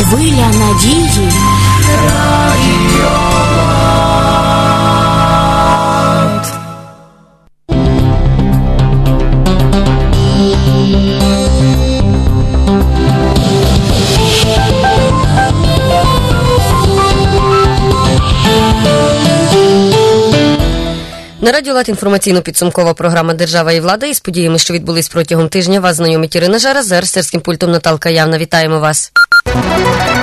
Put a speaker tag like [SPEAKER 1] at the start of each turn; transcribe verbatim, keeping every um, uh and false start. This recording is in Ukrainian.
[SPEAKER 1] Хвиля надії. Радіо Лайт.
[SPEAKER 2] На Радіо Лайт інформаційно-підсумкова програма «Держава і влада» із подіями, що відбулись протягом тижня. Вас знайомить Ірина Жара, за режисерським пультом Наталка Явна. Вітаємо вас.